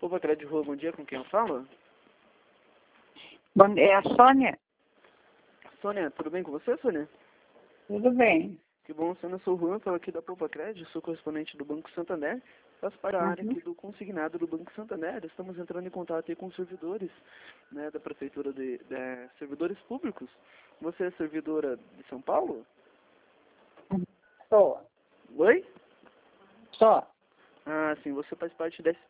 Opa, Crédito Rua, bom dia, com quem eu falo? Bom, é a Sônia? Sônia, tudo bem com você, Sônia? Tudo bem. Que bom, Sônia, eu sou o Juan, estou aqui da Poupa Crédito, sou correspondente do Banco Santander, faço parte da área aqui do consignado do Banco Santander. Estamos entrando em contato aí com os servidores, né, da Prefeitura de servidores públicos. Você é servidora de São Paulo? Só. Oi? Só. Ah, sim, você faz parte desse...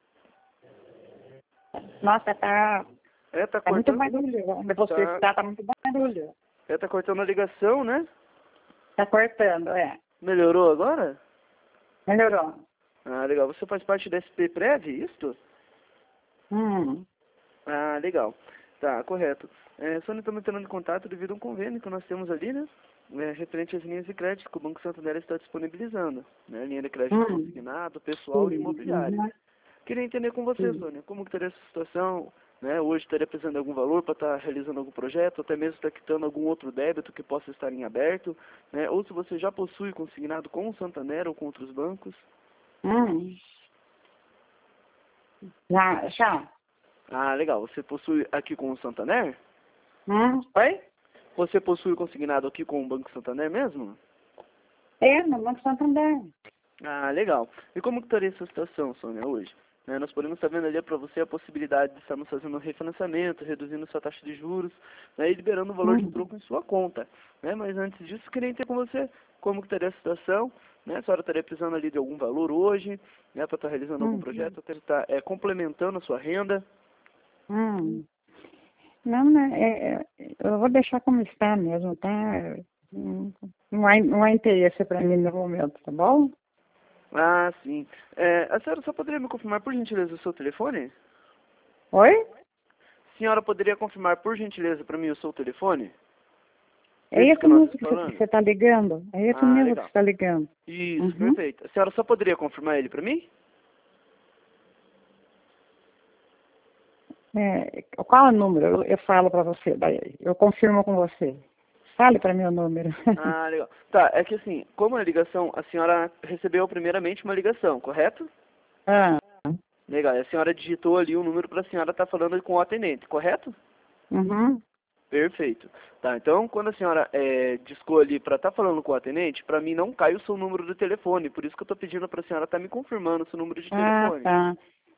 Nossa, tá tá muito cortando... barulho. Onde você tá muito barulho. Tá cortando a ligação, né? Tá cortando, é. Melhorou agora? Melhorou. Ah, legal. Você faz parte da SP-Prev, isto? Ah, legal. Tá, correto. Só estamos entrando em contato devido a um convênio que nós temos ali, né? Referente às linhas de crédito que o Banco Santander está disponibilizando, né? Linha de crédito consignado, pessoal e imobiliário. Queria entender com você, Sônia, como que estaria essa situação, né? Hoje estaria precisando de algum valor para estar realizando algum projeto, até mesmo estar quitando algum outro débito que possa estar em aberto, né? Ou se você já possui consignado com o Santander ou com outros bancos. Já. Ah, legal. Você possui aqui com o Santander? Oi? Você possui consignado aqui com o Banco Santander mesmo? É, no Banco Santander. Ah, legal. E como que estaria essa situação, Sônia, hoje? Nós podemos estar vendo ali para você a possibilidade de estarmos fazendo um refinanciamento, reduzindo sua taxa de juros, né, e liberando o valor de troco em sua conta. Né? Mas antes disso, queria entender com você como que estaria a situação. Né? A senhora estaria precisando ali de algum valor hoje, né, para estar realizando algum projeto, para estar complementando a sua renda. Não, né? Eu vou deixar como está mesmo, tá? Não há interesse para mim no momento, tá bom? Ah, sim. A senhora só poderia me confirmar, por gentileza, o seu telefone? Oi? A senhora poderia confirmar, por gentileza, para mim o seu telefone? É esse mesmo que você está ligando? É esse mesmo legal. que você está ligando? Isso, perfeito. A senhora só poderia confirmar ele para mim? Qual é o número? Eu falo para você, daí eu confirmo com você. Fale para mim o número. Ah, legal. Tá, é que assim, como a ligação, a senhora recebeu primeiramente uma ligação, correto? Legal, e a senhora digitou ali o número para a senhora estar falando com o atendente, correto? Perfeito. Tá, então quando a senhora discou ali para estar falando com o atendente, para mim não cai o seu número de telefone, por isso que eu estou pedindo para a senhora estar me confirmando o seu número de telefone. Tá.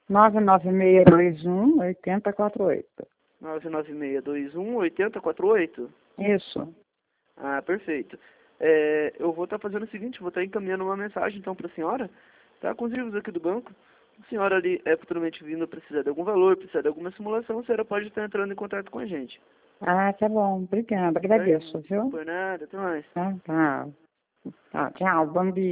99621-8048. 99621-8048? Isso. Ah, perfeito. Eu vou estar fazendo o seguinte, vou estar encaminhando uma mensagem então para a senhora, tá? Com os livros aqui do banco. A senhora ali futuramente vindo precisar de algum valor, precisar de alguma simulação, a senhora pode estar entrando em contato com a gente. Tá bom. Obrigada. Agradeço, viu? Por nada, até mais. Tá. Tchau. Bom dia.